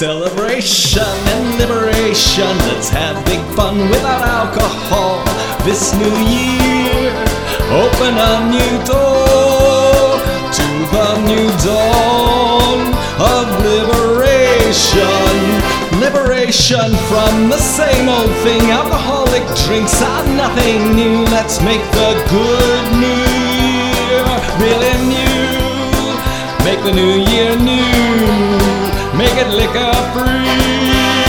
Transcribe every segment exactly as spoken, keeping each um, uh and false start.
Celebration and liberation, let's have big fun without alcohol. This new year, open a new door to the new dawn of liberation. Liberation from the same old thing. Alcoholic drinks are nothing new. Let's make the good new year really new. Make the new year new. Make it liquor free.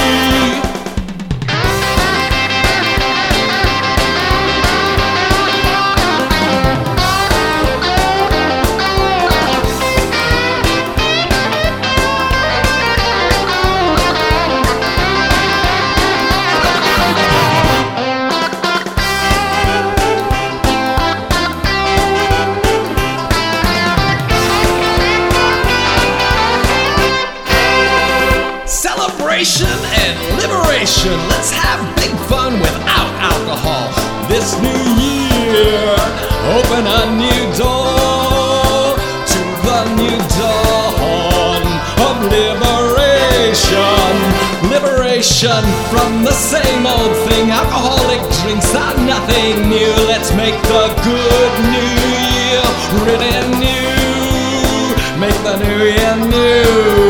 Celebration and liberation, let's have big fun without alcohol. This new year, open a new door to the new dawn of liberation. Liberation from the same old thing. Alcoholic drinks are nothing new. Let's make the good new year really new. Make the new year new.